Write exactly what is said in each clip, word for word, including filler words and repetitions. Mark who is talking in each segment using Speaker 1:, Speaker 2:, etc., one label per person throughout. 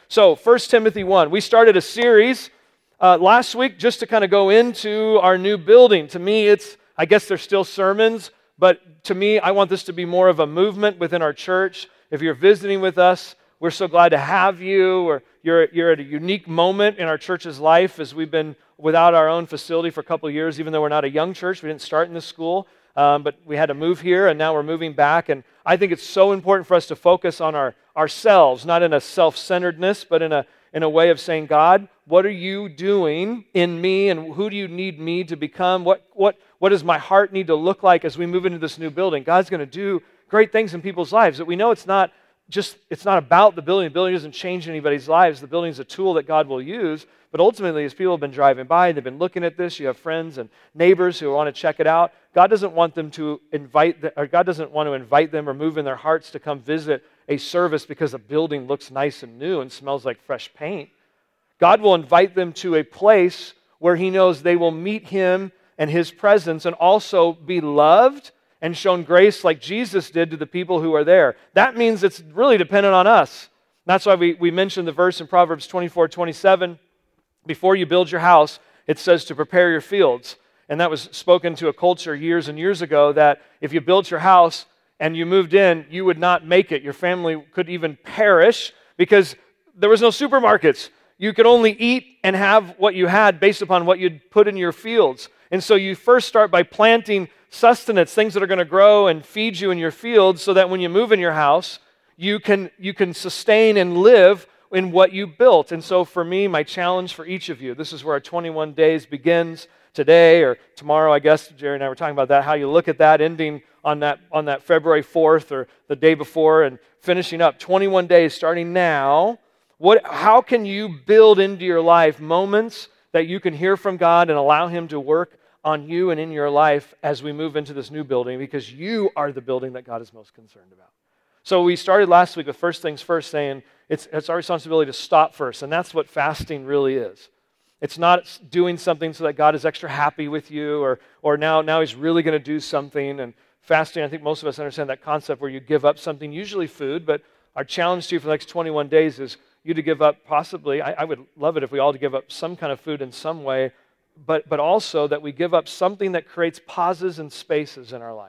Speaker 1: So, First Timothy one. We started a series uh, last week just to kind of go into our new building. To me, it's, I guess there's still sermons, but to me, I want this to be more of a movement within our church. If you're visiting with us, we're so glad to have you, or you're, you're at a unique moment in our church's life as we've been without our own facility for a couple of years, even though we're not a young church. We didn't start in this school, um, but we had to move here, and now we're moving back. And I think it's so important for us to focus on our ourselves, not in a self-centeredness, but in a in a way of saying, God, what are you doing in me, and who do you need me to become? What what what does my heart need to look like as we move into this new building? God's going to do great things in people's lives. That we know it's not just it's not about the building. The building doesn't change anybody's lives. The building is a tool that God will use. But ultimately, as people have been driving by, they've been looking at this, you have friends and neighbors who want to check it out. God doesn't want them to invite, the, or God doesn't want to invite them or move in their hearts to come visit a service because a building looks nice and new and smells like fresh paint. God will invite them to a place where He knows they will meet Him and His presence and also be loved and shown grace like Jesus did to the people who are there. That means it's really dependent on us. That's why we, we mentioned the verse in Proverbs twenty-four twenty-seven. Before you build your house, it says to prepare your fields. And that was spoken to a culture years and years ago that if you built your house and you moved in, you would not make it. Your family could even perish because there was no supermarkets. You could only eat and have what you had based upon what you'd put in your fields. And so you first start by planting sustenance, things that are going to grow and feed you in your fields so that when you move in your house, you can, you can sustain and live in what you built. And so for me, my challenge for each of you, this is where our twenty-one days begins today or tomorrow, I guess. Jerry and I were talking about that, how you look at that ending on that on that February fourth or the day before and finishing up twenty-one days starting now. What, how can you build into your life moments that you can hear from God and allow Him to work on you and in your life as we move into this new building, because you are the building that God is most concerned about. So we started last week with first things first, saying it's, it's our responsibility to stop first, and that's what fasting really is. It's not doing something so that God is extra happy with you, or or now, now He's really going to do something. And fasting, I think most of us understand that concept where you give up something, usually food, but our challenge to you for the next twenty-one days is you to give up possibly, I, I would love it if we all to give up some kind of food in some way, but but also that we give up something that creates pauses and spaces in our life.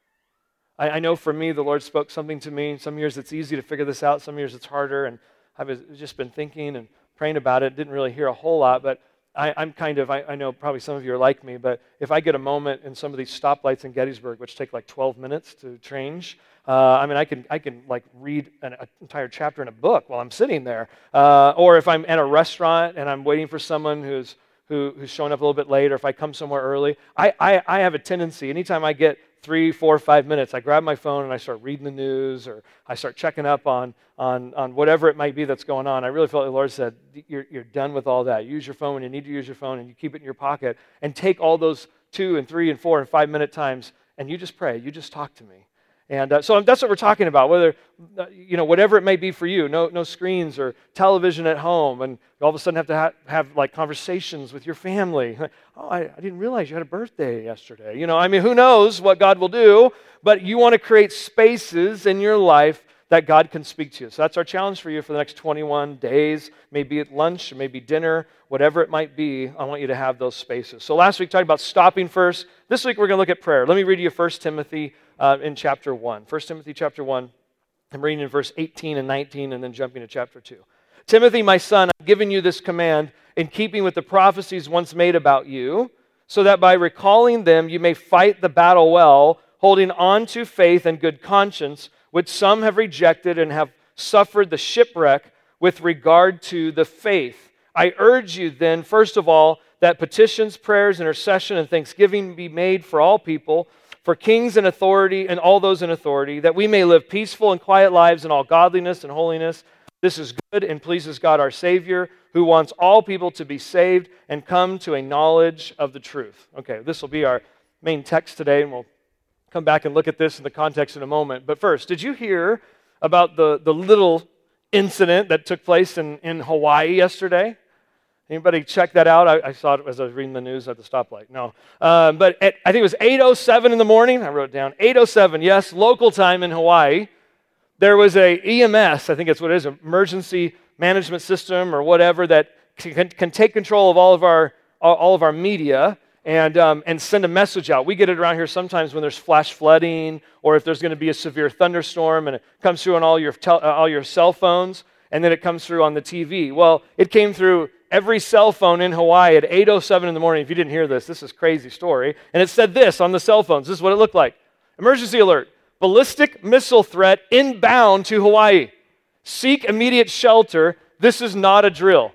Speaker 1: I, I know for me, the Lord spoke something to me. Some years it's easy to figure this out. Some years it's harder. And I've just been thinking and praying about it. Didn't really hear a whole lot, but I, I'm kind of, I, I know probably some of you are like me, but if I get a moment in some of these stoplights in Gettysburg, which take like twelve minutes to change, uh, I mean, I can I can like read an, an entire chapter in a book while I'm sitting there. Uh, or if I'm at a restaurant and I'm waiting for someone who's who, who's showing up a little bit late, or if I come somewhere early, I, I, I have a tendency, anytime I get three, four, five minutes, I grab my phone and I start reading the news, or I start checking up on on, on whatever it might be that's going on. I really felt like the Lord said, you're, you're done with all that. Use your phone when you need to use your phone, and you keep it in your pocket, and take all those two and three and four and five minute times, and you just pray. You just talk to me. And uh, so that's what we're talking about, whether, uh, you know, whatever it may be for you, no no screens or television at home, and you all of a sudden have to ha- have like conversations with your family. Oh, I, I didn't realize you had a birthday yesterday. You know, I mean, who knows what God will do, but you want to create spaces in your life that God can speak to you. So that's our challenge for you for the next twenty-one days, maybe at lunch, or maybe dinner, whatever it might be. I want you to have those spaces. So last week we talked about stopping first. This week we're going to look at prayer. Let me read you First Timothy Uh, in chapter one. First Timothy chapter one. I'm reading in verse eighteen and nineteen and then jumping to chapter two. Timothy, my son, I've given you this command in keeping with the prophecies once made about you, so that by recalling them you may fight the battle well, holding on to faith and good conscience, which some have rejected and have suffered the shipwreck with regard to the faith. I urge you then, first of all, that petitions, prayers, intercession, and thanksgiving be made for all people, for kings and authority and all those in authority, that we may live peaceful and quiet lives in all godliness and holiness. This is good and pleases God our Savior, who wants all people to be saved and come to a knowledge of the truth. Okay, this will be our main text today, and we'll come back and look at this in the context in a moment. But first, did you hear about the, the little incident that took place in, in Hawaii yesterday? Anybody check that out? I, I saw it as I was reading the news at the stoplight. No. Um, but at, I think it was eight oh seven in the morning. I wrote it down. eight oh seven, yes, local time in Hawaii. There was a E M S, I think that's what it is, emergency management system or whatever that can, can take control of all of our all of our media and um, and send a message out. We get it around here sometimes when there's flash flooding or if there's going to be a severe thunderstorm, and it comes through on all your tel- uh, all your cell phones, and then it comes through on the T V. Well, it came through every cell phone in Hawaii at eight oh seven in the morning. If you didn't hear this, this is a crazy story. And it said this on the cell phones. This is what it looked like. Emergency alert. Ballistic missile threat inbound to Hawaii. Seek immediate shelter. This is not a drill.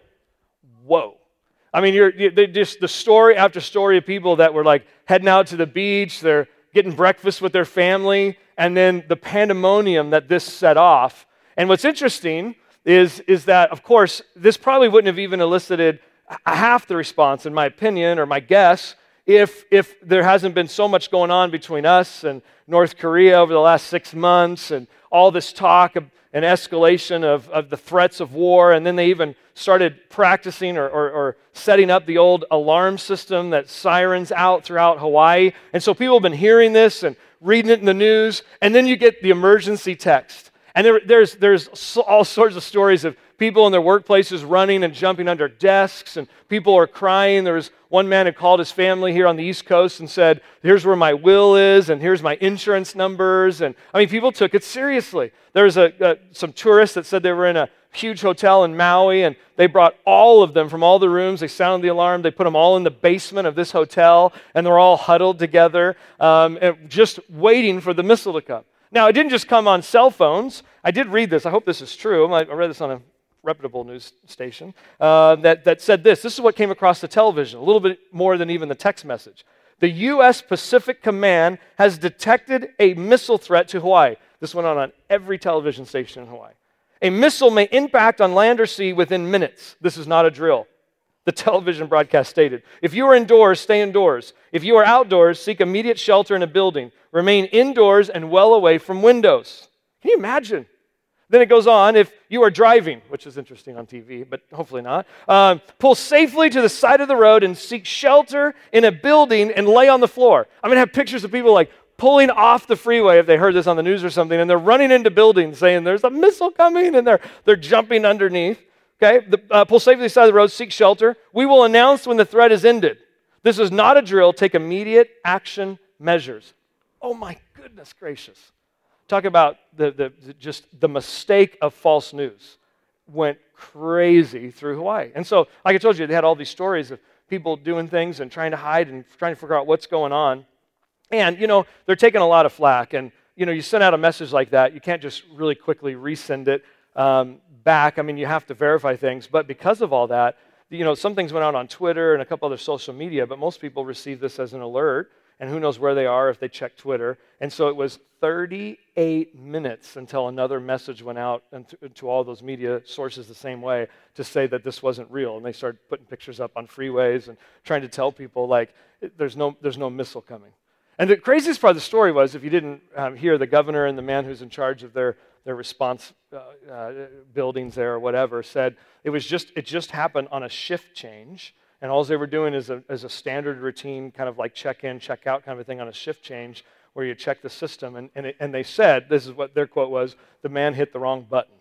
Speaker 1: Whoa. I mean, you're, you, just the story after story of people that were like heading out to the beach, they're getting breakfast with their family, and then the pandemonium that this set off. And what's interesting is, is that, of course, this probably wouldn't have even elicited half the response, in my opinion, or my guess, if, if there hasn't been so much going on between us and North Korea over the last six months, and all this talk of an escalation of, of the threats of war, and then they even started practicing or, or, or setting up the old alarm system that sirens out throughout Hawaii. And so people have been hearing this and reading it in the news, and then you get the emergency text. And there, there's, there's all sorts of stories of people in their workplaces running and jumping under desks, and people are crying. There was one man who called his family here on the East Coast and said, here's where my will is, and here's my insurance numbers. And I mean, people took it seriously. There was a, a, some tourists that said they were in a huge hotel in Maui, and they brought all of them from all the rooms. They sounded the alarm. They put them all in the basement of this hotel, and they're all huddled together, um, and just waiting for the missile to come. Now, it didn't just come on cell phones. I did read this. I hope this is true. I read this on a reputable news station uh, that, that said this. This is what came across the television, a little bit more than even the text message. The U S Pacific Command has detected a missile threat to Hawaii. This went on on every television station in Hawaii. A missile may impact on land or sea within minutes. This is not a drill. The television broadcast stated, if you are indoors, stay indoors. If you are outdoors, seek immediate shelter in a building. Remain indoors and well away from windows. Can you imagine? Then it goes on, if you are driving, which is interesting on T V, but hopefully not, um, pull safely to the side of the road and seek shelter in a building and lay on the floor. I'm going to have pictures of people like pulling off the freeway if they heard this on the news or something, and they're running into buildings saying there's a missile coming, and they're, they're jumping underneath. Okay, the, uh, pull safely to the side of the road, seek shelter. We will announce when the threat is ended. This is not a drill. Take immediate action measures. Oh my goodness gracious. Talk about the, the, the just the mistake of false news. Went crazy through Hawaii. And so, like I told you, they had all these stories of people doing things and trying to hide and trying to figure out what's going on. And, you know, they're taking a lot of flack. And, you know, you send out a message like that, you can't just really quickly resend it um, back. I mean, you have to verify things. But because of all that, you know, some things went out on Twitter and a couple other social media, but most people receive this as an alert. And who knows where they are if they check Twitter. And so it was thirty-eight minutes until another message went out to all those media sources the same way to say that this wasn't real. And they started putting pictures up on freeways and trying to tell people, like, there's no, there's no missile coming. And the craziest part of the story was, if you didn't um, hear, the governor and the man who's in charge of their, their response uh, uh, buildings there or whatever said it was just it just happened on a shift change. And all they were doing is a, is a standard routine, kind of like check-in, check-out kind of a thing on a shift change where you check the system. And, and, it, and they said, this is what their quote was, the man hit the wrong button.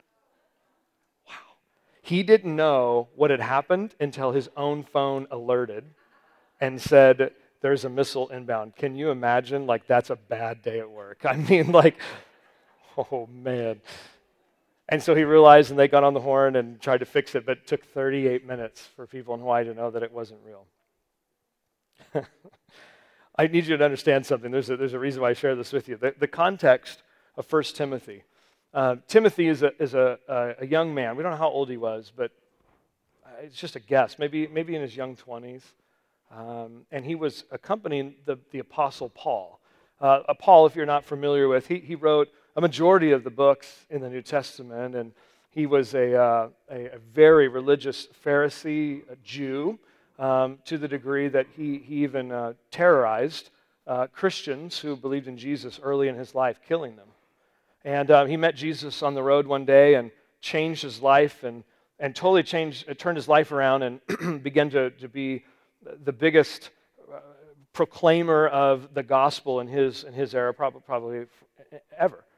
Speaker 1: Wow. He didn't know what had happened until his own phone alerted and said, there's a missile inbound. Can you imagine? Like, that's a bad day at work. I mean, like, oh, man. And so he realized, and they got on the horn and tried to fix it, but it took thirty-eight minutes for people in Hawaii to know that it wasn't real. I need you to understand something. There's a, there's a reason why I share this with you. The, the context of First Timothy. Uh, Timothy is, a, is a, a, a young man. We don't know how old he was, but it's just a guess. Maybe, maybe in his young twenties. Um, and he was accompanying the, the Apostle Paul. Uh, Paul, if you're not familiar with, he, he wrote a majority of the books in the New Testament, and he was a, uh, a, a very religious Pharisee, a Jew, um, to the degree that he, he even uh, terrorized uh, Christians who believed in Jesus early in his life, killing them. And uh, he met Jesus on the road one day and changed his life and, and totally changed, uh, turned his life around and began to, to be the biggest uh, proclaimer of the gospel in his, in his era, probably, probably ever.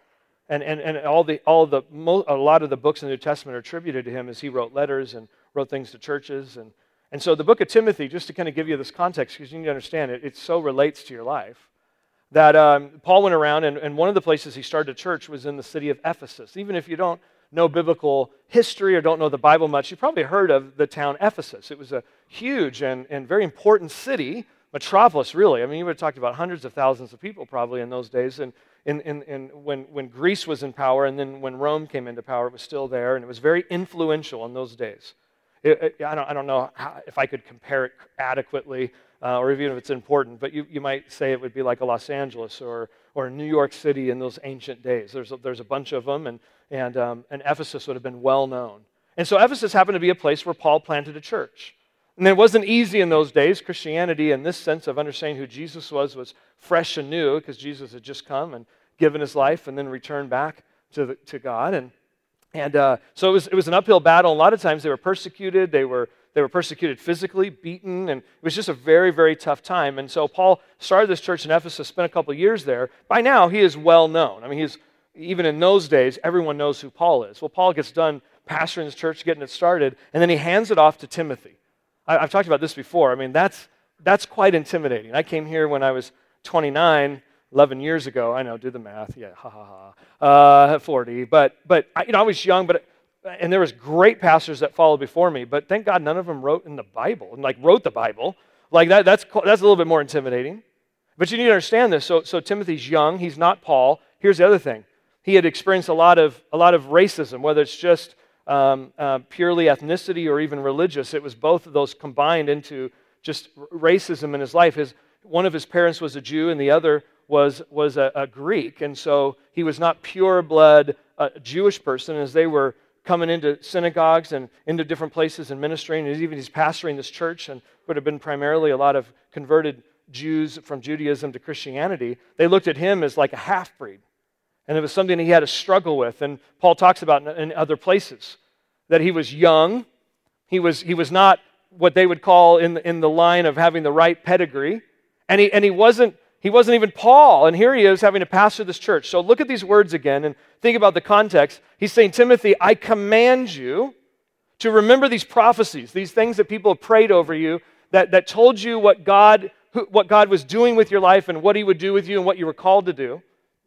Speaker 1: And, and, and all the, all the, a lot of the books in the New Testament are attributed to him as he wrote letters and wrote things to churches. And, and so the book of Timothy, just to kind of give you this context, because you need to understand it, it so relates to your life, that um, Paul went around, and, and one of the places he started a church was in the city of Ephesus. Even if you don't know biblical history or don't know the Bible much, you've probably heard of the town Ephesus. It was a huge and, and very important city, metropolis, really. I mean, you would have talked about hundreds of thousands of people probably in those days. And in, in, in, when, when Greece was in power, and then when Rome came into power, it was still there, and it was very influential in those days. It, it, I, don't, I don't know how, if I could compare it adequately, uh, or even if it's important, but you, you might say it would be like a Los Angeles or, or New York City in those ancient days. There's a, there's a bunch of them, and, and, um, and Ephesus would have been well known. And so Ephesus happened to be a place where Paul planted a church. And it wasn't easy in those days. Christianity, in this sense of understanding who Jesus was, was fresh and new, because Jesus had just come and given his life and then returned back to, the, to God. And, and uh, so it was, it was an uphill battle. A lot of times they were persecuted. They were, they were persecuted physically, beaten, and it was just a very, very tough time. And so Paul started this church in Ephesus, spent a couple of years there. By now, he is well known. I mean, he's, even in those days, everyone knows who Paul is. Well, Paul gets done pastoring his church, getting it started, and then he hands it off to Timothy. I've talked about this before. I mean, that's that's quite intimidating. I came here when I was twenty-nine, eleven years ago. I know, do the math. Yeah, ha ha ha. Uh, forty. But but I, you know, I was young, but and there was great pastors that followed before me. But thank God, none of them wrote in the Bible and like wrote the Bible. Like that. That's that's a little bit more intimidating. But you need to understand this. So so Timothy's young. He's not Paul. Here's the other thing. He had experienced a lot of a lot of racism, whether it's just Um, uh, purely ethnicity or even religious. It was both of those combined into just racism in his life. His, one of his parents was a Jew and the other was, was a, a Greek. And so he was not pure-blood uh, Jewish person. As they were coming into synagogues and into different places and ministering, and even he's pastoring this church, and would have been primarily a lot of converted Jews from Judaism to Christianity, they looked at him as like a half-breed. And it was something that he had to struggle with. And Paul talks about in, in other places that he was young. He was, he was not what they would call in, in the line of having the right pedigree. And, he, and he, wasn't, he wasn't even Paul. And here he is having to pastor this church. So look at these words again and think about the context. He's saying, Timothy, I command you to remember these prophecies, these things that people have prayed over you, that, that told you what God, who, what God was doing with your life and what he would do with you and what you were called to do.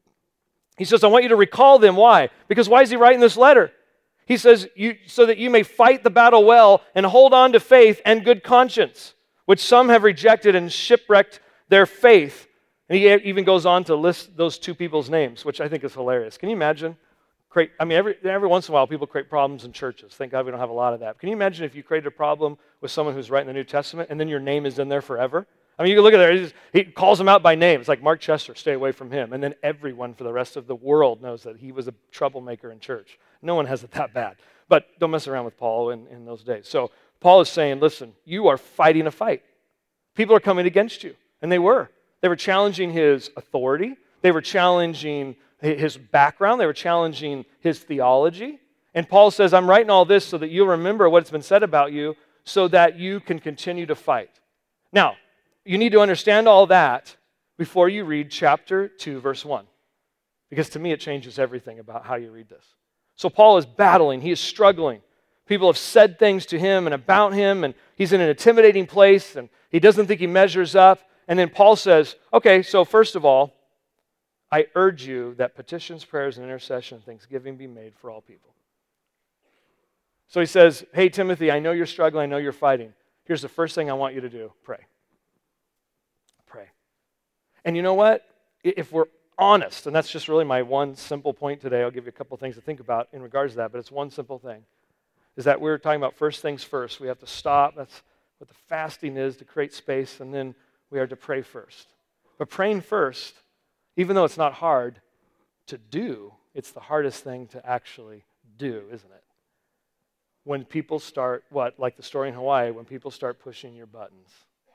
Speaker 1: He says, I want you to recall them. Why? Because why is he writing this letter? He says, you, so that you may fight the battle well and hold on to faith and good conscience, which some have rejected and shipwrecked their faith. And he even goes on to list those two people's names, which I think is hilarious. Can you imagine? Create, I mean, every, every once in a while people create problems in churches. Thank God we don't have a lot of that. Can you imagine if you created a problem with someone who's writing the New Testament and then your name is in there forever? I mean, you can look at there. He, just, he calls them out by name. It's like Mark Chester, stay away from him. And then everyone for the rest of the world knows that he was a troublemaker in church. No one has it that bad. But don't mess around with Paul in, in those days. So Paul is saying, listen, you are fighting a fight. People are coming against you. And they were. They were challenging his authority. They were challenging his background. They were challenging his theology. And Paul says, I'm writing all this so that you'll remember what's been said about you so that you can continue to fight. Now, you need to understand all that before you read chapter two, verse one. Because to me, it changes everything about how you read this. So Paul is battling. He is struggling. People have said things to him and about him, and he's in an intimidating place, and he doesn't think he measures up. And then Paul says, okay, so first of all, I urge you that petitions, prayers, and intercession and thanksgiving be made for all people. So he says, hey, Timothy, I know you're struggling. I know you're fighting. Here's the first thing I want you to do. Pray. Pray. And you know what? If we're honest, and that's just really my one simple point today, I'll give you a couple things to think about in regards to that, but it's one simple thing, is that we're talking about first things first. We have to stop. That's what the fasting is, to create space, and then we are to pray first. But praying first, even though it's not hard to do, it's the hardest thing to actually do, isn't it? When people start, what, like the story in Hawaii, when people start pushing your buttons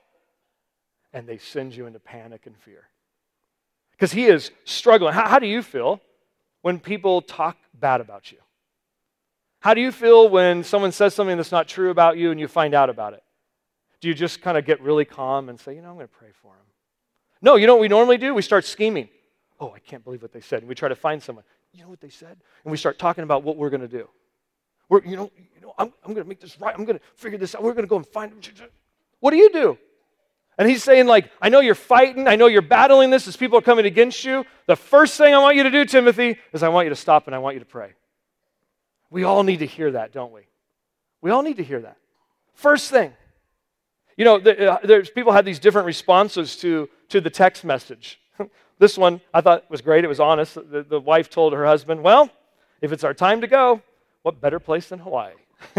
Speaker 1: and they send you into panic and fear. Because he is struggling. How, how do you feel when people talk bad about you? How do you feel when someone says something that's not true about you and you find out about it? Do you just kind of get really calm and say, you know, I'm going to pray for him? No, you know what we normally do? We start scheming. Oh, I can't believe what they said. And we try to find someone. you know what they said? And we start talking about what we're going to do. We're, you know, you know I'm, I'm going to make this right. I'm going to figure this out. We're going to go and find it. What do you do? And he's saying, like, I know you're fighting. I know you're battling this as people are coming against you. The first thing I want you to do, Timothy, is I want you to stop and I want you to pray. We all need to hear that, don't we? We all need to hear that. First thing. You know, the, uh, there's people had these different responses to, to the text message. This one I thought was great. It was honest. The, the wife told her husband, well, if it's our time to go, what better place than Hawaii?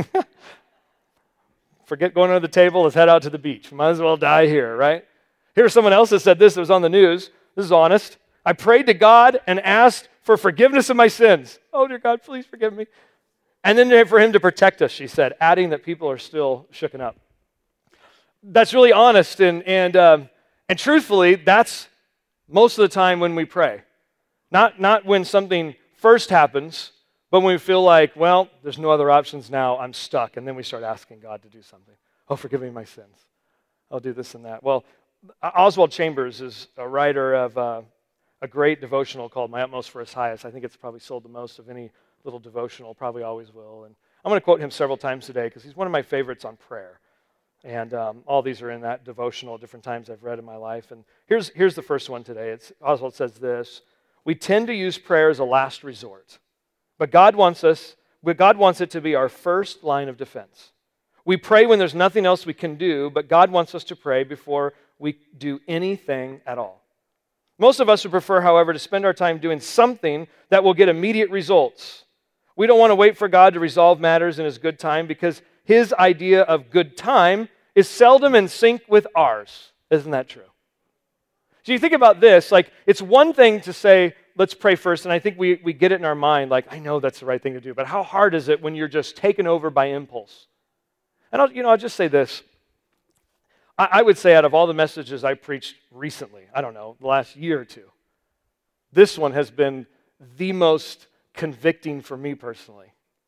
Speaker 1: Forget going under the table. Let's head out to the beach. Might as well die here, right? Here's someone else that said this. It was on the news. This is honest. I prayed to God and asked for forgiveness of my sins. Oh, dear God, please forgive me. And then for him to protect us, she said, adding that people are still shooken up. That's really honest. And, and, um, and truthfully, that's most of the time when we pray. Not, not when something first happens, but when we feel like, well, there's no other options now, I'm stuck. And then we start asking God to do something. Oh, forgive me my sins. I'll do this and that. Well, Oswald Chambers is a writer of uh, a great devotional called My Utmost for His Highest. I think it's probably sold the most of any little devotional, probably always will. And I'm going to quote him several times today because he's one of my favorites on prayer. And um, all these are in that devotional at different times I've read in my life. And here's, here's the first one today. It's, Oswald says this: we tend to use prayer as a last resort. But God wants us, but God wants it to be our first line of defense. We pray when there's nothing else we can do, but God wants us to pray before we do anything at all. Most of us would prefer, however, to spend our time doing something that will get immediate results. We don't want to wait for God to resolve matters in His good time because His idea of good time is seldom in sync with ours. Isn't that true? So you think about this, like it's one thing to say, let's pray first, and I think we, we get it in our mind, like, I know that's the right thing to do, but how hard is it when you're just taken over by impulse? And I'll, you know, I'll just say this. I, I would say out of all the messages I preached recently, I don't know, the last year or two, this one has been the most convicting for me personally.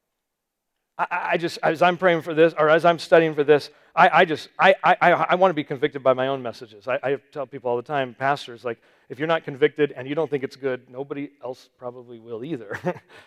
Speaker 1: I, I just, as I'm praying for this, or as I'm studying for this, I, I just, I, I, I want to be convicted by my own messages. I, I tell people all the time, pastors, like, if you're not convicted and you don't think it's good, nobody else probably will either.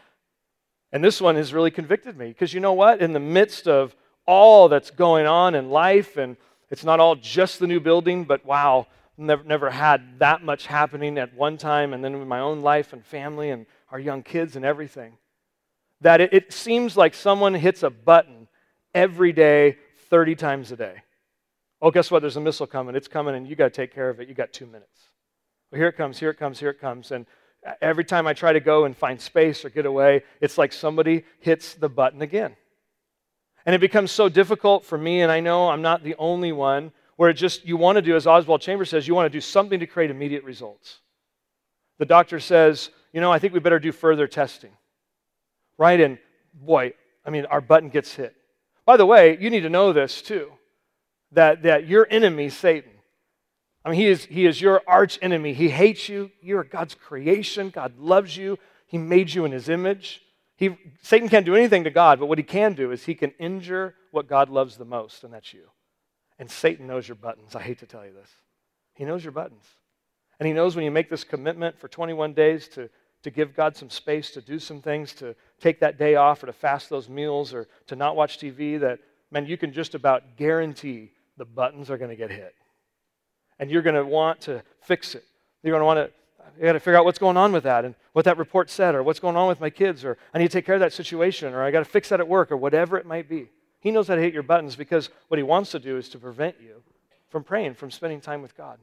Speaker 1: And this one has really convicted me because you know what? In the midst of all that's going on in life, and it's not all just the new building, but wow, never, never had that much happening at one time, and then with my own life and family and our young kids and everything, that it, it seems like someone hits a button every day, thirty times a day. Oh, guess what? There's a missile coming. It's coming, and you got to take care of it. You got two minutes. Well, here it comes, here it comes, here it comes. And every time I try to go and find space or get away, it's like somebody hits the button again. And it becomes so difficult for me, and I know I'm not the only one, where it just, you want to do, as Oswald Chambers says, you want to do something to create immediate results. The doctor says, you know, I think we better do further testing. Right? And boy, I mean, our button gets hit. By the way, you need to know this too, that, that your enemy, Satan, I mean, he is, he is your arch enemy. He hates you. You're God's creation. God loves you. He made you in His image. He, Satan can't do anything to God, but what he can do is he can injure what God loves the most, and that's you. And Satan knows your buttons. I hate to tell you this. He knows your buttons. And he knows when you make this commitment for twenty-one days to, to give God some space, to do some things, to take that day off, or to fast those meals, or to not watch T V, that, man, you can just about guarantee the buttons are going to get hit. And you're going to want to fix it. You're going to want to, you got to figure out what's going on with that and what that report said, or what's going on with my kids, or I need to take care of that situation, or I got to fix that at work, or whatever it might be. He knows how to hit your buttons because what he wants to do is to prevent you from praying, from spending time with God.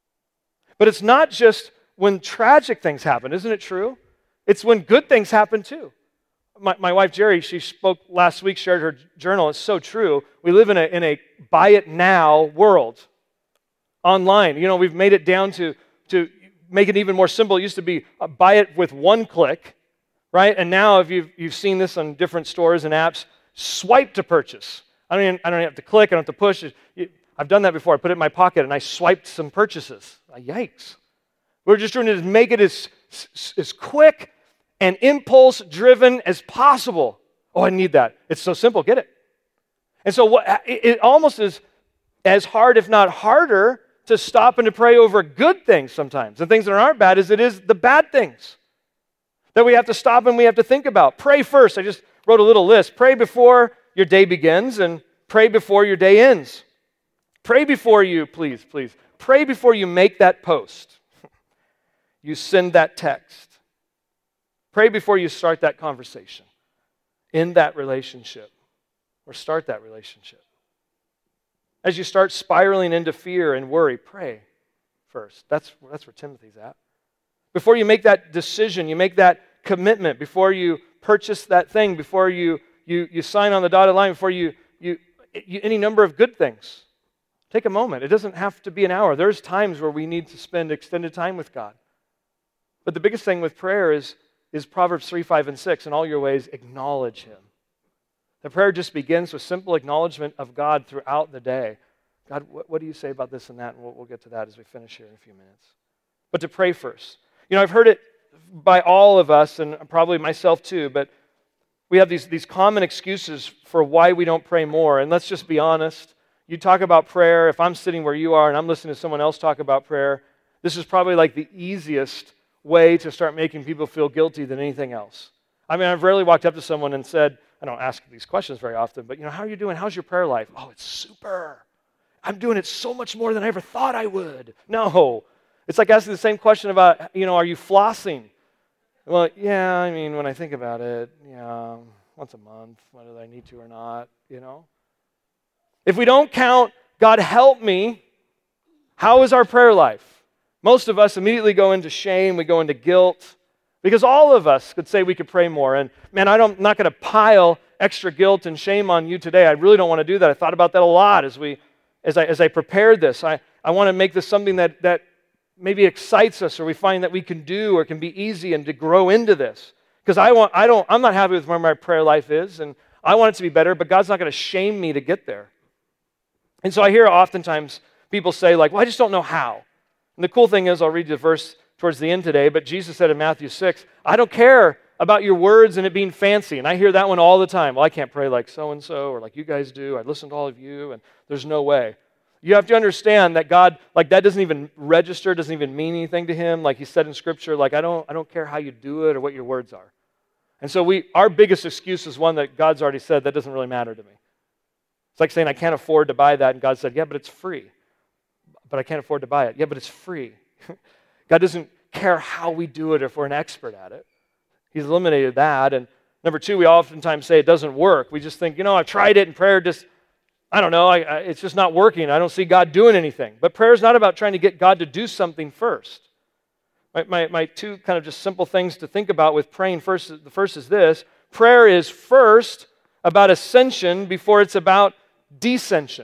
Speaker 1: But it's not just when tragic things happen, isn't it true? It's when good things happen too. My, my wife, Jerry, she spoke last week, shared her journal. It's so true. We live in a, in a buy it now world. Online, you know, we've made it down to, to make it even more simple. It used to be uh, buy it with one click, right? And now if you've, you've seen this on different stores and apps, swipe to purchase. I don't even, I don't have to click, I don't have to push. I've done that before. I put it in my pocket and I swiped some purchases. Yikes. We're just trying to make it as, as quick and impulse-driven as possible. Oh, I need that. It's so simple. Get it. And so what, it, it almost is as hard, if not harder, to stop and to pray over good things sometimes. And things that aren't bad as it is the bad things. that we have to stop and we have to think about. Pray first. I just wrote a little list. Pray before your day begins and pray before your day ends. Pray before you, please, please. Pray before you make that post. You send that text. Pray before you start that conversation. End that relationship or start that relationship. As you start spiraling into fear and worry, pray first. That's, that's where Timothy's at. Before you make that decision, you make that commitment, before you purchase that thing, before you you, you sign on the dotted line, before you, you, you any number of good things, take a moment. It doesn't have to be an hour. There's times where we need to spend extended time with God. But the biggest thing with prayer is, is Proverbs three, five, and six. In all your ways, acknowledge Him. The prayer just begins with simple acknowledgement of God throughout the day. God, what, what do you say about this and that? And we'll, we'll get to that as we finish here in a few minutes. But to pray first. You know, I've heard it by all of us, and probably myself too, but we have these, these common excuses for why we don't pray more. And let's just be honest. You talk about prayer, if I'm sitting where you are and I'm listening to someone else talk about prayer, this is probably like the easiest way to start making people feel guilty than anything else. I mean, I've rarely walked up to someone and said, I don't ask these questions very often, but, you know, how are you doing? How's your prayer life? Oh, it's super. I'm doing it so much more than I ever thought I would. No. It's like asking the same question about, you know, are you flossing? Well, yeah, I mean, when I think about it, yeah, once a month, whether I need to or not, you know. If we don't count, God help me, how is our prayer life? Most of us immediately go into shame, we go into guilt, because all of us could say we could pray more. And man, I don't, I'm not going to pile extra guilt and shame on you today. I really don't want to do that. I thought about that a lot as we, as I, as I prepared this. I, I want to make this something that, that maybe excites us, or we find that we can do, or can be easy, and to grow into this. Because I want, I don't, I'm not happy with where my prayer life is, and I want it to be better. But God's not going to shame me to get there. And so I hear oftentimes people say, like, "Well, I just don't know how." And the cool thing is, I'll read you the verse towards the end today, but Jesus said in Matthew six, I don't care about your words and it being fancy. And I hear that one all the time. Well, I can't pray like so-and-so or like you guys do. I listen to all of you, and there's no way. You have to understand that God, like that doesn't even register, doesn't even mean anything to Him. Like He said in Scripture, like I don't, I don't care how you do it or what your words are. And so we, our biggest excuse is one that God's already said, that doesn't really matter to me. It's like saying, I can't afford to buy that. And God said, yeah, but it's free. But I can't afford to buy it. Yeah, but it's free. God doesn't care how we do it if we're an expert at it. He's eliminated that. And number two, we oftentimes say it doesn't work. We just think, you know, I've tried it and prayer just, I don't know, I, I, it's just not working. I don't see God doing anything. But prayer is not about trying to get God to do something first. My, my, my two kind of just simple things to think about with praying first, the first is this. Prayer is first about ascension before it's about descension.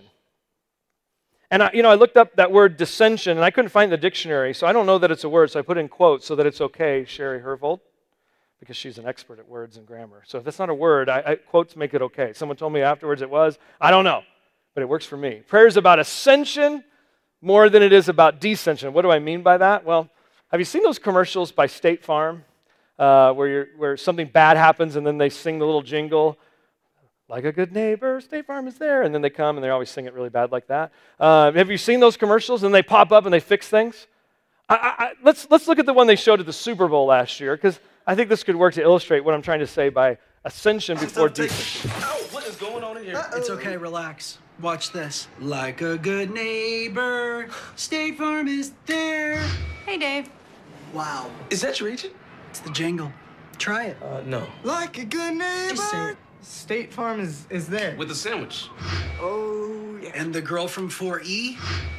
Speaker 1: And I, you know, I looked up that word dissension, and I couldn't find the dictionary, so I don't know that it's a word, so I put in quotes so that it's okay, Sherry Hervold, because she's an expert at words and grammar. So if that's not a word, I, I, quotes make it okay. Someone told me afterwards it was. I don't know, but it works for me. Prayer is about ascension more than it is about descension. What do I mean by that? Well, have you seen those commercials by State Farm uh, where, you're, where something bad happens and then they sing the little jingle? Like a good neighbor, State Farm is there. And then they come and they always sing it really bad like that. Uh, have you seen those commercials? And they pop up and they fix things? I, I, let's, let's look at the one they showed at the Super Bowl last year, because I think this could work to illustrate what I'm trying to say by ascension before descension.
Speaker 2: Oh, what is going on in here?
Speaker 3: Uh-oh. It's okay, relax. Watch this. Like a good neighbor, State Farm is there.
Speaker 4: Hey, Dave.
Speaker 3: Wow.
Speaker 2: Is that your agent?
Speaker 3: It's the jingle. Try it.
Speaker 2: Uh, no.
Speaker 5: Like a good neighbor.
Speaker 3: Just say it.
Speaker 5: State Farm is, is there.
Speaker 2: With the sandwich.
Speaker 5: Oh, yeah.
Speaker 3: And the girl from four E?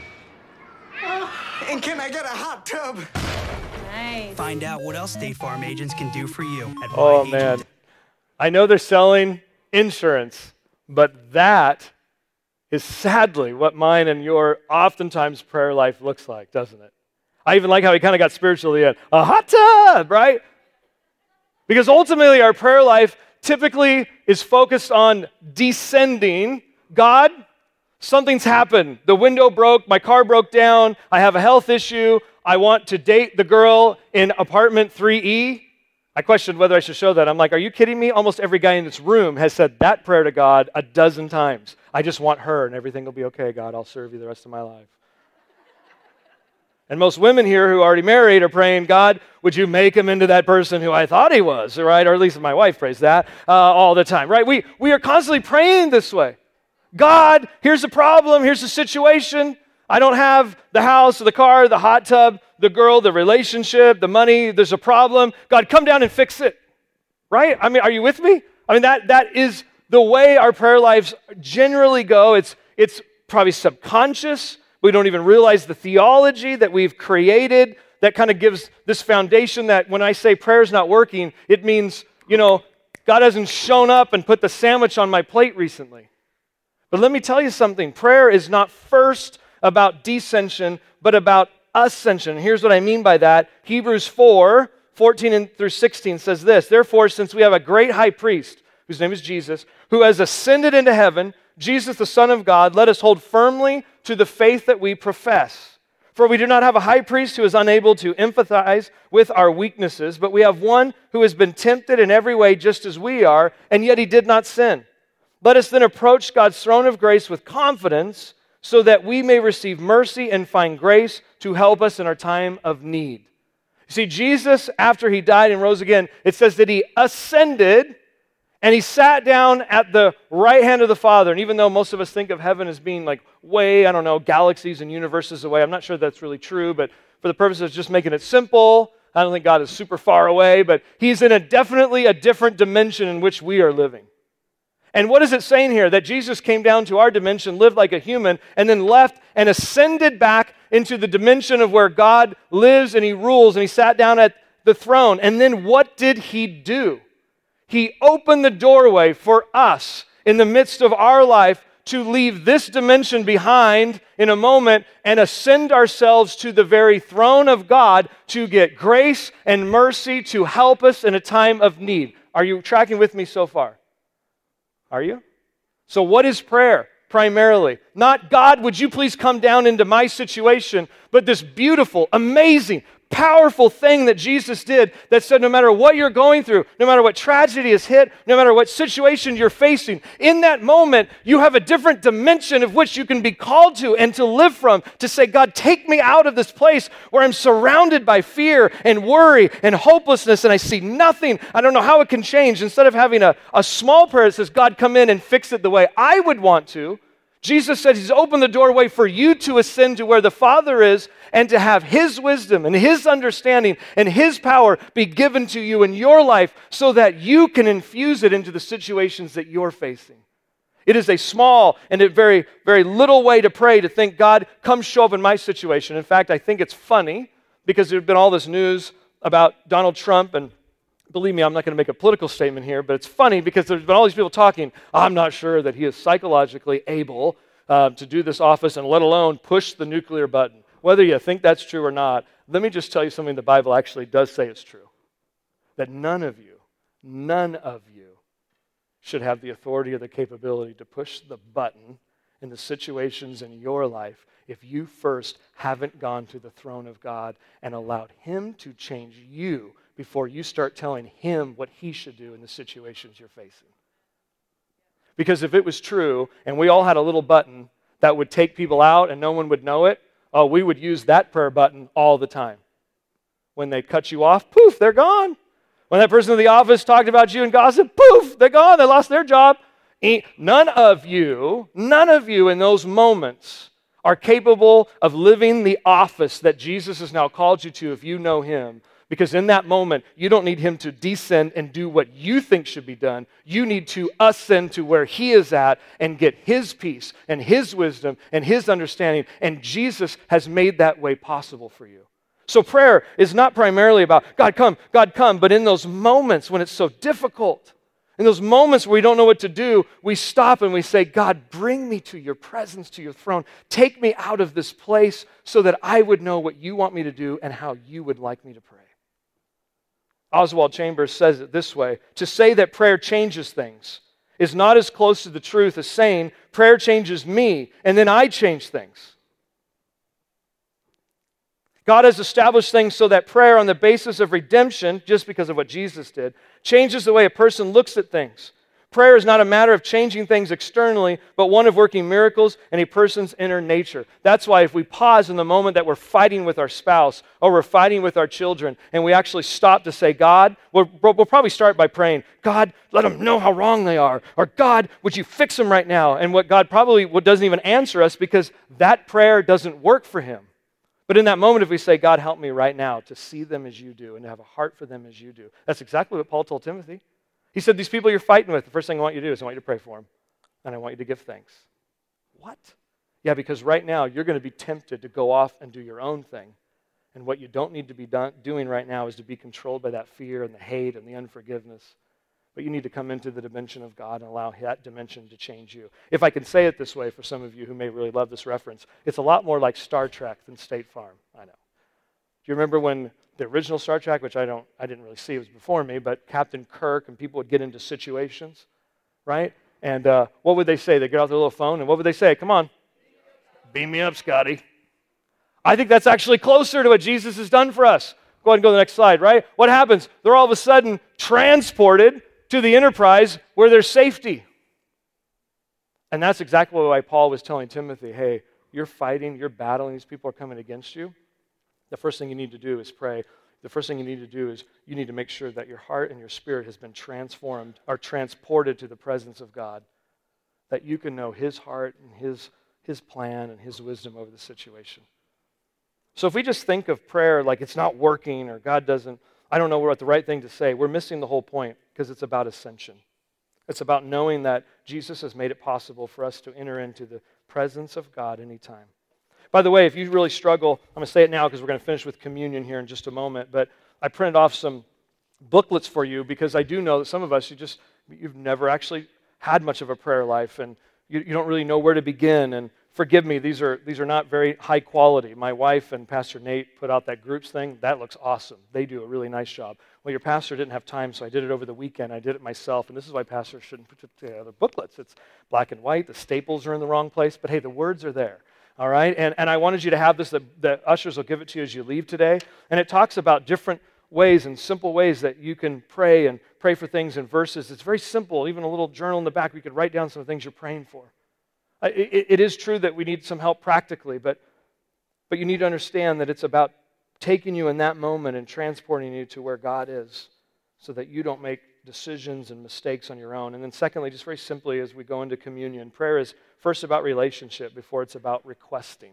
Speaker 5: And can I get a hot tub?
Speaker 4: Nice.
Speaker 6: Find out what else State Farm agents can do for you at
Speaker 1: Oh,
Speaker 6: My
Speaker 1: man.
Speaker 6: Agent.
Speaker 1: I know they're selling insurance, but that is sadly what mine and your oftentimes prayer life looks like, doesn't it? I even like how he kind of got spiritual at the end. A hot tub, right? Because ultimately our prayer life typically is focused on descending. God, something's happened. The window broke, my car broke down, I have a health issue, I want to date the girl in apartment three E. I questioned whether I should show that. I'm like, are you kidding me? Almost every guy in this room has said that prayer to God a dozen times. I just want her and everything will be okay, God. I'll serve you the rest of my life. And most women here who are already married are praying, God, would you make him into that person who I thought he was, right? Or at least my wife prays that uh, all the time, right? We, we are constantly praying this way. God, here's the problem, here's the situation. I don't have the house, the car, the hot tub, the girl, the relationship, the money. There's a problem. God, come down and fix it, right? I mean, are you with me? I mean, that that is the way our prayer lives generally go. It's, it's probably subconscious. We don't even realize the theology that we've created that kind of gives this foundation that when I say prayer is not working, it means, you know, God hasn't shown up and put the sandwich on my plate recently. But let me tell you something. Prayer is not first about descension, but about ascension. Here's what I mean by that. Hebrews four, fourteen through sixteen says this, therefore, since we have a great high priest, whose name is Jesus, who has ascended into heaven, Jesus, the Son of God, let us hold firmly to the faith that we profess. For we do not have a high priest who is unable to empathize with our weaknesses, but we have one who has been tempted in every way just as we are, and yet he did not sin. Let us then approach God's throne of grace with confidence so that we may receive mercy and find grace to help us in our time of need. See, Jesus, after he died and rose again, it says that he ascended and he sat down at the right hand of the Father. And even though most of us think of heaven as being like way, I don't know, galaxies and universes away, I'm not sure that's really true, but for the purpose of just making it simple, I don't think God is super far away, but he's in a definitely a different dimension in which we are living. And what is it saying here? That Jesus came down to our dimension, lived like a human, and then left and ascended back into the dimension of where God lives and he rules, and he sat down at the throne. And then what did he do? He opened the doorway for us in the midst of our life to leave this dimension behind in a moment and ascend ourselves to the very throne of God to get grace and mercy to help us in a time of need. Are you tracking with me so far? Are you? So what is prayer primarily? Not, God, would you please come down into my situation, but this beautiful, amazing, powerful thing that Jesus did that said no matter what you're going through, no matter what tragedy has hit, no matter what situation you're facing, in that moment, you have a different dimension of which you can be called to and to live from, to say, God, take me out of this place where I'm surrounded by fear and worry and hopelessness and I see nothing. I don't know how it can change. Instead of having a, a small prayer that says, God, come in and fix it the way I would want to, Jesus said he's opened the doorway for you to ascend to where the Father is and to have his wisdom and his understanding and his power be given to you in your life so that you can infuse it into the situations that you're facing. It is a small and a very, very little way to pray, to think, God, come show up in my situation. In fact, I think it's funny because there's been all this news about Donald Trump, and believe me, I'm not going to make a political statement here, but it's funny because there's been all these people talking, I'm not sure that he is psychologically able uh, to do this office and let alone push the nuclear button. Whether you think that's true or not, let me just tell you something the Bible actually does say is true. That none of you, none of you should have the authority or the capability to push the button in the situations in your life if you first haven't gone to the throne of God and allowed him to change you before you start telling him what he should do in the situations you're facing. Because if it was true and we all had a little button that would take people out and no one would know it, oh, we would use that prayer button all the time. When they cut you off, poof, they're gone. When that person in the office talked about you and gossip, poof, they're gone. They lost their job. None of you, none of you in those moments are capable of living the office that Jesus has now called you to if you know him. Because in that moment, you don't need him to descend and do what you think should be done. You need to ascend to where he is at and get his peace and his wisdom and his understanding. And Jesus has made that way possible for you. So prayer is not primarily about, God, come, God, come. But in those moments when it's so difficult, in those moments where we don't know what to do, we stop and we say, God, bring me to your presence, to your throne. Take me out of this place so that I would know what you want me to do and how you would like me to pray. Oswald Chambers says it this way: to say that prayer changes things is not as close to the truth as saying prayer changes me and then I change things. God has established things so that prayer on the basis of redemption, just because of what Jesus did, changes the way a person looks at things. Prayer is not a matter of changing things externally, but one of working miracles in a person's inner nature. That's why if we pause in the moment that we're fighting with our spouse or we're fighting with our children, and we actually stop to say, God, we'll, we'll probably start by praying, God, let them know how wrong they are. Or God, would you fix them right now? And what God probably what doesn't even answer us because that prayer doesn't work for him. But in that moment, if we say, God, help me right now to see them as you do and to have a heart for them as you do. That's exactly what Paul told Timothy. He said, these people you're fighting with, the first thing I want you to do is I want you to pray for them. And I want you to give thanks. What? Yeah, because right now you're going to be tempted to go off and do your own thing. And what you don't need to be done, doing right now is to be controlled by that fear and the hate and the unforgiveness. But you need to come into the dimension of God and allow that dimension to change you. If I can say it this way for some of you who may really love this reference, it's a lot more like Star Trek than State Farm. I know. Do you remember when the original Star Trek, which I don't, I didn't really see, it was before me, but Captain Kirk and people would get into situations, right? And uh, what would they say? They'd get out their little phone, and what would they say? Come on, beam me up, Scotty. I think that's actually closer to what Jesus has done for us. Go ahead and go to the next slide, right? What happens? They're all of a sudden transported to the Enterprise where there's safety. And that's exactly why Paul was telling Timothy, hey, you're fighting, you're battling, these people are coming against you. The first thing you need to do is pray. The first thing you need to do is you need to make sure that your heart and your spirit has been transformed or transported to the presence of God, that you can know his heart and his, his plan and his wisdom over the situation. So if we just think of prayer like it's not working or God doesn't, I don't know what the right thing to say, we're missing the whole point because it's about ascension. It's about knowing that Jesus has made it possible for us to enter into the presence of God anytime. By the way, if you really struggle, I'm going to say it now because we're going to finish with communion here in just a moment, but I printed off some booklets for you because I do know that some of us, you just, you've never actually had much of a prayer life and you, you don't really know where to begin. And forgive me, these are these are not very high quality. My wife and Pastor Nate put out that groups thing. That looks awesome. They do a really nice job. Well, your pastor didn't have time, so I did it over the weekend. I did it myself, and this is why pastors shouldn't put together booklets. It's black and white. The staples are in the wrong place, but hey, the words are there. All right, and, and I wanted you to have this, the, the ushers will give it to you as you leave today, and it talks about different ways and simple ways that you can pray and pray for things in verses. It's very simple, even a little journal in the back where you could write down some of the things you're praying for. It, it is true that we need some help practically, but, but you need to understand that it's about taking you in that moment and transporting you to where God is so that you don't make decisions and mistakes on your own. And then secondly, just very simply as we go into communion, prayer is first about relationship before it's about requesting.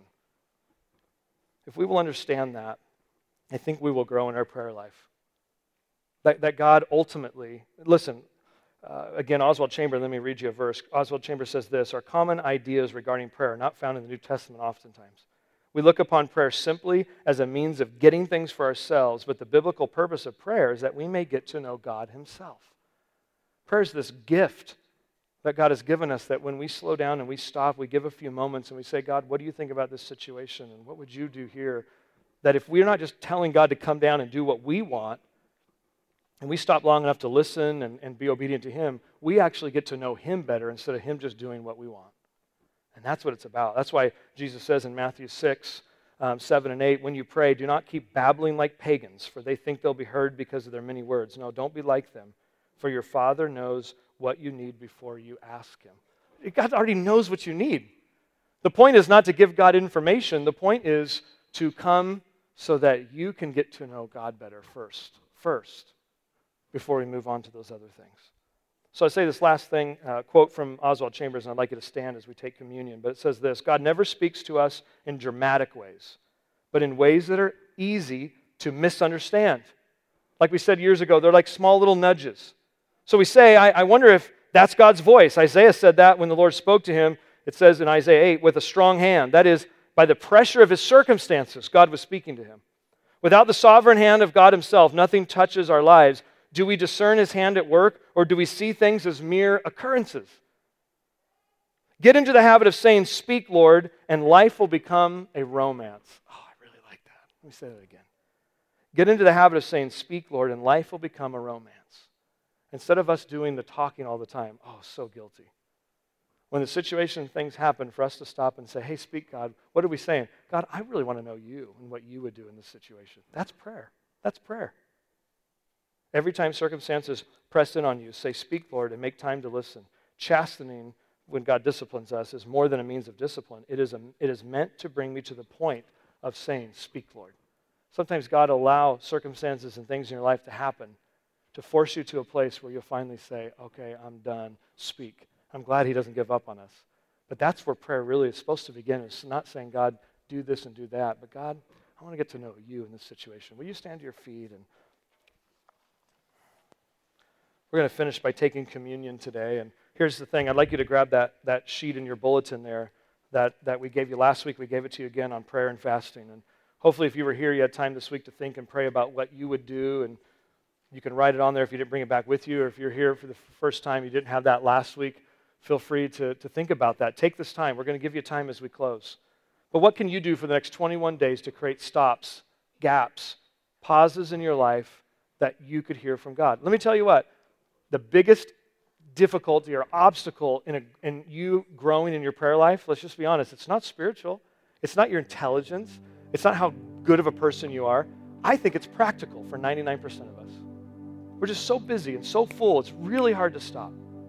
Speaker 1: If we will understand that, I think we will grow in our prayer life. That, that God ultimately, listen, uh, again, Oswald Chambers, let me read you a verse. Oswald Chambers says this, our common ideas regarding prayer are not found in the New Testament oftentimes. We look upon prayer simply as a means of getting things for ourselves, but the biblical purpose of prayer is that we may get to know God himself. Prayer is this gift that God has given us that when we slow down and we stop, we give a few moments and we say, God, what do you think about this situation? And what would you do here? That if we're not just telling God to come down and do what we want, and we stop long enough to listen and, and be obedient to him, we actually get to know him better instead of him just doing what we want. And that's what it's about. That's why Jesus says in Matthew six, um, seven and eight, when you pray, do not keep babbling like pagans, for they think they'll be heard because of their many words. No, don't be like them, for your Father knows what you need before you ask him. God already knows what you need. The point is not to give God information. The point is to come so that you can get to know God better first, first, before we move on to those other things. So I say this last thing, uh, quote from Oswald Chambers, and I'd like you to stand as we take communion, but it says this, God never speaks to us in dramatic ways, but in ways that are easy to misunderstand. Like we said years ago, they're like small little nudges. So we say, I, I wonder if that's God's voice. Isaiah said that when the Lord spoke to him. It says in Isaiah eight, with a strong hand. That is, by the pressure of his circumstances, God was speaking to him. Without the sovereign hand of God himself, nothing touches our lives. Do we discern his hand at work, or do we see things as mere occurrences? Get into the habit of saying, speak, Lord, and life will become a romance. Oh, I really like that. Let me say that again. Get into the habit of saying, speak, Lord, and life will become a romance. Instead of us doing the talking all the time, oh, so guilty. When the situation, things happen, for us to stop and say, hey, speak, God. What are we saying? God, I really want to know you and what you would do in this situation. That's prayer. That's prayer. Every time circumstances press in on you, say, speak, Lord, and make time to listen. Chastening, when God disciplines us, is more than a means of discipline. It is, a, it is meant to bring me to the point of saying, speak, Lord. Sometimes God will allow circumstances and things in your life to happen to force you to a place where you'll finally say, okay, I'm done, speak. I'm glad he doesn't give up on us. But that's where prayer really is supposed to begin. It's not saying, God, do this and do that, but God, I want to get to know you in this situation. Will you stand to your feet? And we're going to finish by taking communion today. And here's the thing. I'd like you to grab that, that sheet in your bulletin there that, that we gave you last week. We gave it to you again on prayer and fasting. And hopefully if you were here, you had time this week to think and pray about what you would do. And you can write it on there if you didn't bring it back with you, or if you're here for the first time, you didn't have that last week, feel free to, to think about that. Take this time. We're going to give you time as we close. But what can you do for the next twenty-one days to create stops, gaps, pauses in your life that you could hear from God? Let me tell you what, the biggest difficulty or obstacle in, a, in you growing in your prayer life, let's just be honest, it's not spiritual. It's not your intelligence. It's not how good of a person you are. I think it's practical for ninety-nine percent of us. We're just so busy and so full, it's really hard to stop.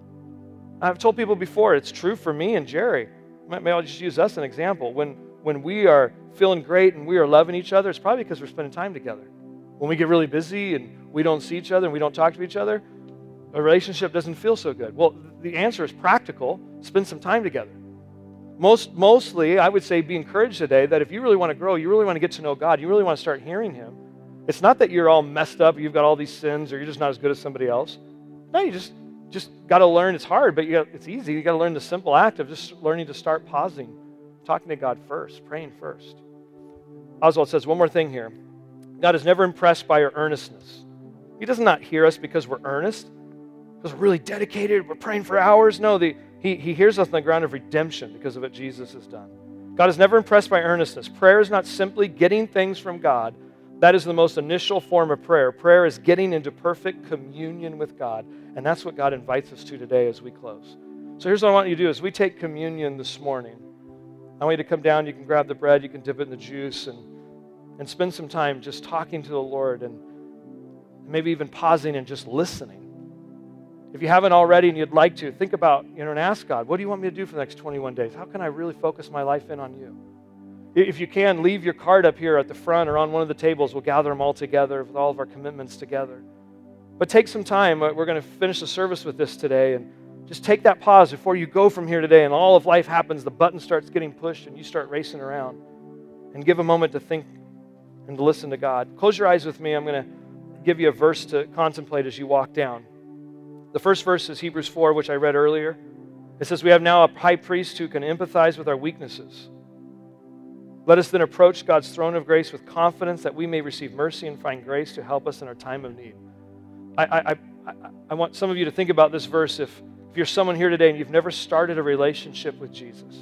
Speaker 1: I've told people before, it's true for me and Jerry. Maybe I'll just use us as an example. When, when we are feeling great and we are loving each other, it's probably because we're spending time together. When we get really busy and we don't see each other and we don't talk to each other, a relationship doesn't feel so good. Well, the answer is practical. Spend some time together. Most, mostly, I would say be encouraged today that if you really want to grow, you really want to get to know God, you really want to start hearing Him, it's not that you're all messed up, you've got all these sins, or you're just not as good as somebody else. No, you just just got to learn. It's hard, but you got, it's easy. You got to learn the simple act of just learning to start pausing, talking to God first, praying first. Oswald says one more thing here. God is never impressed by our earnestness. He does not hear us because we're earnest, because we're really dedicated, we're praying for hours. No, the, he, he hears us on the ground of redemption because of what Jesus has done. God is never impressed by earnestness. Prayer is not simply getting things from God. That is the most initial form of prayer. Prayer is getting into perfect communion with God. And that's what God invites us to today as we close. So here's what I want you to do. As we take communion this morning, I want you to come down. You can grab the bread. You can dip it in the juice and, and spend some time just talking to the Lord and maybe even pausing and just listening. If you haven't already and you'd like to, think about, you know, and ask God, what do you want me to do for the next twenty-one days? How can I really focus my life in on you? If you can, leave your card up here at the front or on one of the tables. We'll gather them all together with all of our commitments together. But take some time. We're going to finish the service with this today. And just take that pause before you go from here today and all of life happens. The button starts getting pushed and you start racing around. And give a moment to think and to listen to God. Close your eyes with me. I'm going to give you a verse to contemplate as you walk down. The first verse is Hebrews four, which I read earlier. It says, we have now a high priest who can empathize with our weaknesses. Let us then approach God's throne of grace with confidence that we may receive mercy and find grace to help us in our time of need. I, I, I, I want some of you to think about this verse if, if you're someone here today and you've never started a relationship with Jesus.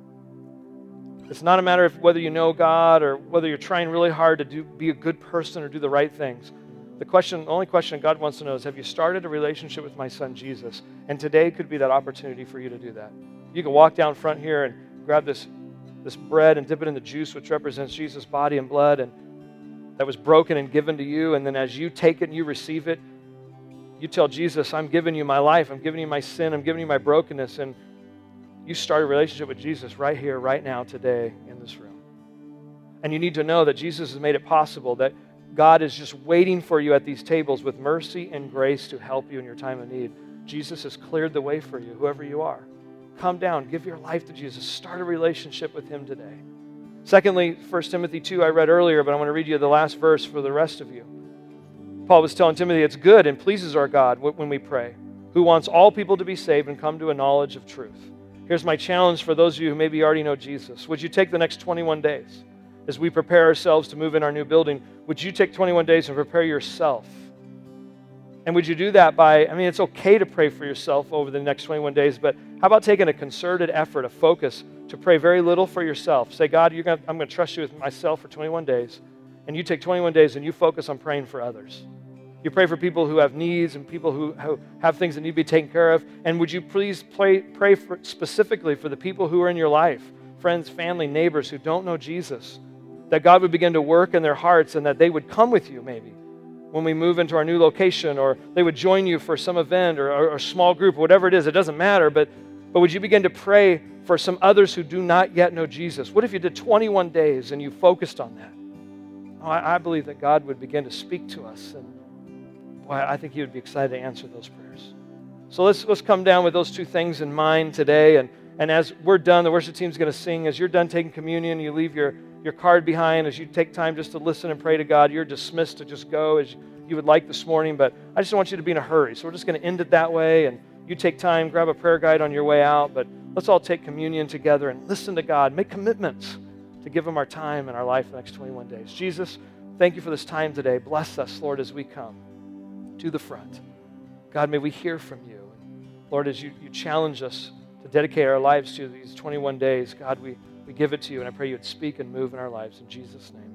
Speaker 1: It's not a matter of whether you know God or whether you're trying really hard to do, be a good person or do the right things. The question, the only question God wants to know is, have you started a relationship with my son Jesus? And today could be that opportunity for you to do that. You can walk down front here and grab this this bread and dip it in the juice, which represents Jesus' body and blood, and that was broken and given to you. And then as you take it and you receive it, you tell Jesus, I'm giving you my life, I'm giving you my sin, I'm giving you my brokenness, and you start a relationship with Jesus right here, right now, today, in this room. And you need to know that Jesus has made it possible, that God is just waiting for you at these tables with mercy and grace to help you in your time of need. Jesus has cleared the way for you, whoever you are. Come down, give your life to Jesus. Start a relationship with Him today. Secondly, First Timothy two I read earlier, but I want to read you the last verse for the rest of you. Paul was telling Timothy, it's good and pleases our God when we pray, who wants all people to be saved and come to a knowledge of truth. Here's my challenge for those of you who maybe already know Jesus. Would you take the next twenty-one days as we prepare ourselves to move in our new building? Would you take twenty-one days and prepare yourself? And would you do that by, I mean, it's okay to pray for yourself over the next twenty-one days, but how about taking a concerted effort, a focus to pray very little for yourself? Say, God, you're gonna, I'm going to trust you with myself for twenty-one days, and you take twenty-one days and you focus on praying for others. You pray for people who have needs and people who, who have things that need to be taken care of. And would you please pray, pray for, specifically for the people who are in your life, friends, family, neighbors who don't know Jesus, that God would begin to work in their hearts and that they would come with you maybe when we move into our new location, or they would join you for some event or, or a small group, whatever it is, it doesn't matter, but, but would you begin to pray for some others who do not yet know Jesus? What if you did twenty-one days and you focused on that? Oh, I, I believe that God would begin to speak to us, and boy, I think He would be excited to answer those prayers. So let's let's come down with those two things in mind today, and, and as we're done, the worship team's going to sing. As you're done taking communion, you leave your, your card behind. As you take time just to listen and pray to God, you're dismissed to just go as you would like this morning, but I just don't want you to be in a hurry. So we're just going to end it that way, and you take time, grab a prayer guide on your way out, but let's all take communion together and listen to God. Make commitments to give Him our time and our life the next twenty-one days. Jesus, thank you for this time today. Bless us, Lord, as we come to the front. God, may we hear from you. Lord, as you, you challenge us to dedicate our lives to these twenty-one days, God, we, we give it to you, and I pray you would speak and move in our lives. In Jesus' name.